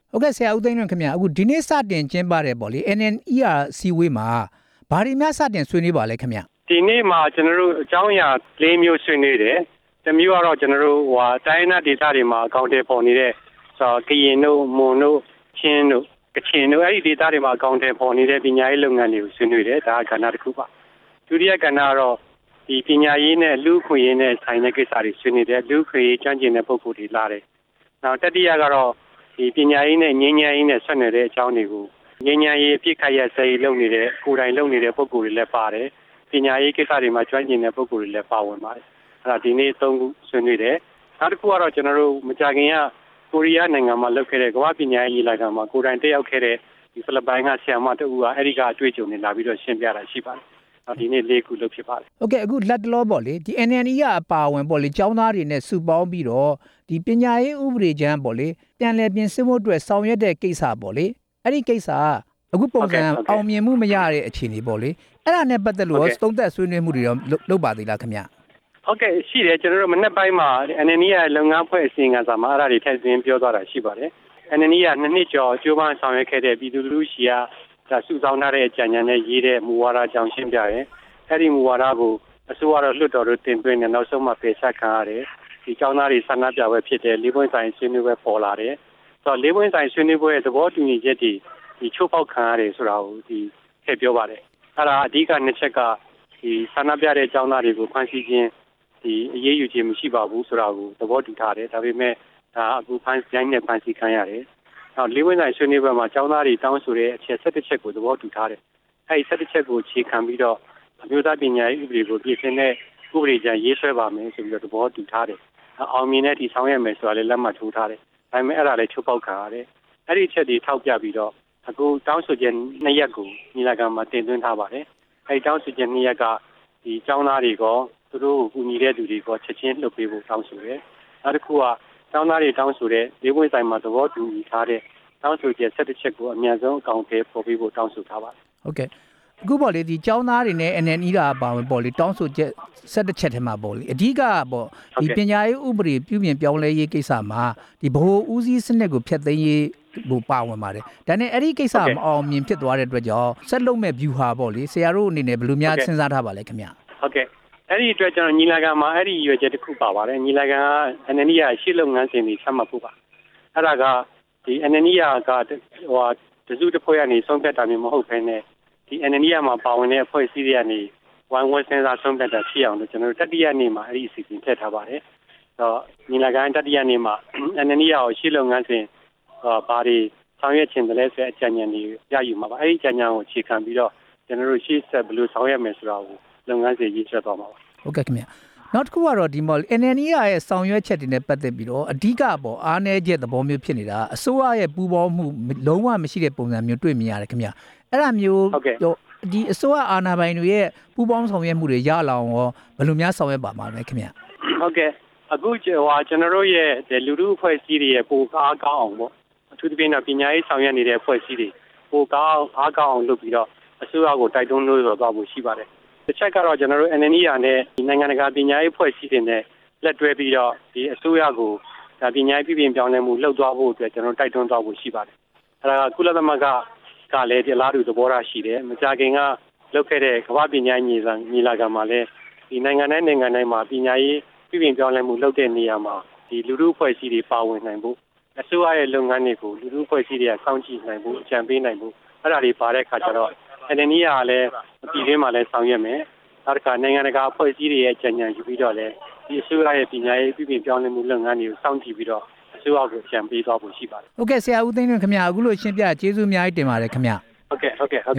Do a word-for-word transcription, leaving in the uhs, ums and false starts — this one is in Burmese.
ဟုတ်ကဲ့ဆရာဦးသိန်းလွင်ခင်ဗျာအခုဒီနေ့စတင်ကျင်းပတယ်ပေါ့လေ N N E R စီဝေးမှာဘာတွေများစတင်ဆွေးနွေးပါလဲခင်ဗျာဒီနေ့မှာကျွန်တော်တို့အကြောင်းအရာ၄မျိုးဆွေးနွေးတယ်တစ်မျိုးကတော့ကျွန်တော်တို့ဟိုတိုင်းနာဒေသတွေမှာအကောင့်တွေပေါ်နေတဲ့ဆိုကရင်တို့မွန်တို့ချင်းတို့ကချင်တို့အဲ့ဒီဒေသတွေမှာအကောင့်တွေပေါ်နေတဲ့ပညာရေးလုပ်ငန်းတွေကိုဆွေးနွေးတယ်ဒါကကဏ္ဍတစ်ခုပါဒုတိယကဏ္ဍကတော့ဒီပညာရေးနဲ့လူ့ခွင့်ရေးနဲ့ဆိုင်တဲ့ကိစ္စတွေဆွေးနွေးတယ်လူ့ခွင့်ရေးကျွမ်းကျင်တဲ့ပုဂ္ဂိုလ်တွေလာတယ်နောက်တတိယကတော့ဒီပညာရေးနဲ့ငြိမ်းချမ်းရေးနဲ့ဆက်နွယ်တဲ့အကြောင်းတွေကိုငြိမ်းချမ်းရေးအပြစ်ခတ်ရစရေးလုပ်နေတဲ့ကိုယ်တိုင်လုပ်နေတဲ့ပုဂ္ဂိုလ်တွေလည်းပါတယ်ပညာရေးကိစ္စတွေမှာကျွမ်းကျင်တဲ့ပုဂ္ဂိုလ်တွေလည်းပါဝင်ပါတယ်အဲ့ဒါဒီနေ့သုံးခုဆွေးနွေးတယ်နောက်တစ်ခုကတော့ကျွန်တော်တို့မကြာခင်ကကိုရီးယားနိုင်ငံမှာလုပ်ခဲ့တဲ့ကမ္ဘာပညာရေးလိုက်တာမှာကိုယ်တိုင်တက်ရောက်ခဲ့တဲ့ဒီဖိလစ်ပိုင်ကဆရာမတူကအဲ့ဒီကအတွေ့အကြုံတွေလာပြီးတော့ရှင်းပြတာရှိပါတယ်ဒီနေ့လေးခုလုပ်ဖြစ်ပါတယ်။ Okay အခုလက်တလောပေါ့လေဒီ N N E ကအပါဝင်ပေါ့လေကျောင်းသားတွေနဲ့စုပေါင်းပြီးတော့ဒီပညာရေးဥပဒေကျမ်းပေါ့လေပြန်လည်ပြင်ဆင်ဖို့အတွက်ဆောင်ရွက်တဲ့ကိစ္စပေါ့လေအဲ့ဒီကိစ္စအခုပုံစံအောင်မြင်မှုမရတဲ့အခြေအနေပေါ့လေအဲ့ဒါနဲ့ပတ်သက်လို့သုံးသပ်ဆွေးနွေးမှုတွေတော့လုပ်ပါသေးလားခင်ဗျ။ဟုတ်ကဲ့ရှိတယ်ကျွန်တော်တို့မနေ့ပိုင်းမှာ N N E ရဲ့လုပ်ငန်းဖွဲ့အစီအစဉ်ကစားမှာအဲ့ဒါတွေထည့်သွင်းပြောသွားတာရှိပါတယ်။ N N E ကနှစ်နှစ်ကျော်ကြိုးပမ်းဆောင်ရွက်ခဲ့တဲ့ပြည်သူလူထုရှိရာဒါစုဆောင်းထားတဲ့အကြံဉာဏ်နဲ့ရေးတဲ့မူဝါဒအကြောင်းရှင်းပြတယ်။အဲ့ဒီမူဝါဒကိုအစိုးရတော်လွှတ်တော်တို့တင်သွင်းနေနောက်ဆုံးမှပယ်ချခံရတယ်ဒီကျောင်းသားတွေဆန္ဒပြပွဲဖြစ်တဲ့လေးပွင့်ဆိုင်ဆွေးနွေးပွဲပေါ်လာတယ်ဆိုတော့လေးပွင့်ဆိုင်ဆွေးနွေးပွဲရဲ့သဘောတူညီချက်တွေဒီချိုးပေါက်ခံရတယ်ဆိုတာကိုဒီထည့်ပြောပါတယ်အဲ့ဒါအဓိကနှစ်ချက်ကဒီဆန္ဒပြတဲ့ကျောင်းသားတွေကိုဖမ်းဆီးခြင်းဒီအရေးယူခြင်းမရှိပါဘူးဆိုတာကိုသဘောတူထားတယ်ဒါပေမဲ့ဒါအခုဖမ်းဆိုင်နဲ့ဖမ်းဆီးခံရတယ်နောက်လေးပွင့်ဆိုင်ဆွေးနွေးပွဲမှာကျောင်းသားတွေတောင်းဆိုတဲ့အချက်၁၁ချက်ကိုသဘောတူထားတယ်အဲ့ဒီ၁၁ချက်ကိုခြေခံပြီးတော့အမျိုးသားပညာရေးဥပဒေကိုပြင်ဆင်တဲ့ဥပဒေကြမ်းရေးဆွဲပါမယ်ဆိုပြီးတော့သဘောတူထားတယ်။အောင်မြင်တဲ့ဒီဆောင်ရွက်မယ်ဆိုတာလည်းလက်မှတ်ထိုးထားတယ်။ဒါပေမဲ့အဲ့ဒါလည်းချုပ်ပေါက်ခံရတယ်။အဲ့ဒီအချက်တွေထောက်ပြပြီးတော့အခုတောင်းဆိုချက်နှစ်ရက်ကိုညီလာခံမှာတင်သွင်းထားပါတယ်။အဲ့ဒီတောင်းဆိုချက်နှစ်ရက်ကဒီကျောင်းသားတွေကသူတို့ကိုကူညီတဲ့သူတွေကချက်ချင်းလှုပ်ပေးဖို့တောင်းဆိုတယ်။နောက်တစ်ခုကကျောင်းသားတွေတောင်းဆိုတဲ့လေးပွင့်ဆိုင်မှာသဘောတူညီထားတဲ့တောင်းဆိုချက်၁၁ချက်ကိုအမြန်ဆုံးအကောင်အထည်ဖော်ပေးဖို့တောင်းဆိုထားပါတယ်။ဟုတ်ကဲ့အခုပေါ့လေဒီကျောင်းသားတွေနဲ့ N N E ကပါဝင်ပေါ့လေတောင်းဆိုချက်၁၁ချက်ထဲမှာပေါ့လေအဓိကပေါ့ဒီပညာရေးဥပဒေပြုပြင်ပြောင်းလဲရေးကိစ္စမှာဒီဗဟိုဦးစီးစနစ်ကိုဖျက်သိမ်းရေးဟိုပါဝင်ပါတယ်ဒါနဲ့အဲ့ဒီကိစ္စမအောင်မြင်ဖြစ်သွားတဲ့အတွက်ကြောင့်ဆက်လုပ်မဲ့ view ဟာပေါ့လေဆရာတို့အနေနဲ့ဘယ်လိုများစဉ်းစားထားပါလဲခင်ဗျဟုတ်ကဲ့အဲ့ဒီအတွက်ကျွန်တော်ညီလာခံမှာအဲ့ဒီရွေးချက်တစ်ခုပါပါတယ်ညီလာခံက N N E ကရှေ့လုပ်ငန်းစဉ်တွေဆက်မှတ်ဖို့ပါအဲ့ဒါကဒီ N N E ကဟိုတစုတစ်ဖွဲ့ကနေဆုံးဖြတ်တာမျိုးမဟုတ်ဘဲနဲ့ဒီ N N E မှာပါဝင်တဲ့အဖွဲ့အစည်းတွေကနေဝိုင်းဝန်းစဉ်းစားဆုံးဖြတ်တာဖြစ်အောင်လို့ကျွန်တော်တို့တတိယနေ့မှာအဲ့ဒီအစီအစဉ်ထည့်ထားပါတယ်။ဆိုတော့ညီလာခံတတိယနေ့မှာ N N E ကိုရှေ့လုပ်ငန်းစဉ်ဘာတွေဆောင်ရွက်ခြင်းတလဲဆိုတဲ့အကြံဉာဏ်တွေရယူမှာပါ။အဲ့ဒီအကြံဉာဏ်ကိုခြေခံပြီးတော့ကျွန်တော်တို့ရှေ့ဆက်ဘယ်လိုဆောင်ရွက်မယ်ဆိုတာကိုလုပ်ငန်းစဉ်ရေးဆွဲသွားမှာပါ။ဟုတ်ကဲ့ခင်ဗျ။နောက်တစ်ခုကတော့ဒီ N N E ရဲ့ဆောင်ရွက်ချက်တွေနဲ့ပတ်သက်ပြီးတော့အဓိကပေါ့အားနည်းချက်သဘောမျိုးဖြစ်နေတာအစိုးရရဲ့ပူးပေါင်းမှုလုံးဝမရှိတဲ့ပုံစံမျိုးတွေ့မြင်ရတယ်ခင်ဗျ။အဲ့ဒါမျိုးဒီအစိုးရအာဏာပိုင်တွေရဲ့ပူးပေါင်းဆောင်ရွက်မှုတွေရလာအောင်ရောဘယ်လိုများဆောင်ရွက်ပါမှာလဲခင်ဗျဟုတ်ကဲ့အခုဟိုကျွန်တော်တို့ရဲ့လူထုအဖွဲ့အစည်းတွေရဲ့ပိုကားကောင်းအောင်ပေါ့အထူးသဖြင့်ပညာရေးဆောင်ရွက်နေတဲ့အဖွဲ့အစည်းတွေပိုကားအားကောင်းအောင်လုပ်ပြီးတော့အစိုးရကိုတိုက်တွန်းလို့ရတော့ဖို့ရှိပါတယ်တစ်ချက်ကတော့ကျွန်တော်တို့ N N E နဲ့ဒီနိုင်ငံတကာပညာရေးအဖွဲ့အစည်းတွေနဲ့လက်တွဲပြီးတော့ဒီအစိုးရကိုဒါပညာရေးပြည်ပြင်ပြောင်းလဲမှုလှုပ်သွားဖို့အတွက်ကျွန်တော်တိုက်တွန်းသွားဖို့ရှိပါတယ်အဲဒါကကုလသမဂ္ဂကလည်းဒီလားတူသဘောထားရှိတယ်မကြာခင်ကလုပ်ခဲ့တဲ့ကမ္ဘာပညာရေးညီလာခံမှာလည်းဒီနိုင်ငံတိုင်းနိုင်ငံတိုင်းမှာပညာရေးပြည်ပြင်ပြောင်းလဲမှုလုပ်တဲ့နေရာမှာဒီလူထုအဖွဲ့အစည်းတွေပါဝင်နိုင်ဖို့အစိုးရရဲ့လုပ်ငန်းတွေကိုလူထုအဖွဲ့အစည်းတွေကစောင့်ကြည့်နိုင်ဖို့အကြံပေးနိုင်ဖို့အဲ့ဒါတွေပါတဲ့အခါကျတော့ N N E ကလည်းပြည်တွင်းမှာလည်းဆောင်ရွက်မယ်နောက်တစ်ခါနိုင်ငံတကာအဖွဲ့အစည်းတွေရဲ့ကြံကြံယူပြီးတော့လည်းဒီအစိုးရရဲ့ပညာရေးပြည်ပြင်ပြောင်းလဲမှုလုပ်ငန်းတွေကိုစောင့်ကြည့်ပြီးတော့အစိုးရကိုပြန်ပေးသွားဖို့ရှိပါတယ်ဟုတ်ကဲ့ဆရာဦးသိန်းလွင်ခင်ဗျာအခုလိုရှင်းပြကျေးဇူးအများကြီးတင်ပါတယ်ခင်ဗျာဟုတ်ကဲ့ဟုတ်ကဲ့